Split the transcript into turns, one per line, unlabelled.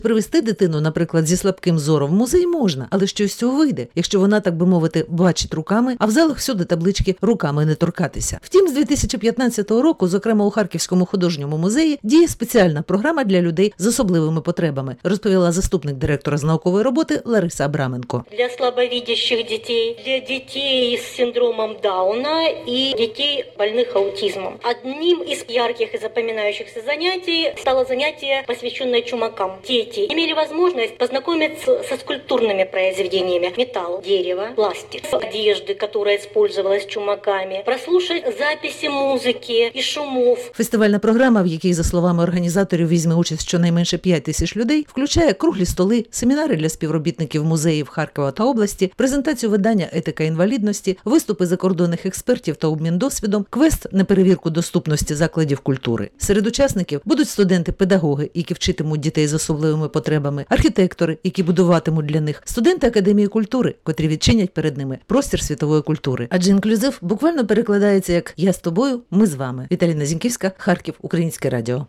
Привезти дитину, наприклад, зі слабким зором в музей можна, але що з цього вийде, якщо вона, так би мовити, бачить руками, а в залах всюди таблички «руками не торкатися». Втім, з 2015 року, зокрема у Харківському художньому музеї, діє спеціальна програма для людей з особливими потребами, розповіла заступник директора з наукової роботи Лариса Абраменко.
Для слабовидящих детей, для детей с синдромом Дауна и детей, больных аутизмом. Одним из ярких и запоминающихся занятий стало занятие, посвященное чумакам. Дети имели возможность познакомиться со скульптурными произведениями: металл, дерево, пластик, одежды, которая использовалась чумаками, прослушать записи музыки и шумов.
Фестивальна програма, в якій, за словами організаторів, візьме участь щонайменше 5 тисяч людей, включає круглі столи, семінари для співробітників музеїв Харкова та області, презентацію видання «Етика інвалідності», виступи закордонних експертів та обмін досвідом, квест на перевірку доступності закладів культури. Серед учасників будуть студенти-педагоги, які вчитимуть дітей з особливими потребами, архітектори, які будуватимуть для них, студенти Академії культури, котрі відчинять перед ними простір світової культури. Адже інклюзив буквально перекладається як «Я з тобою, ми з вами». Віталіна Зіньківська, Харків, Українське радіо.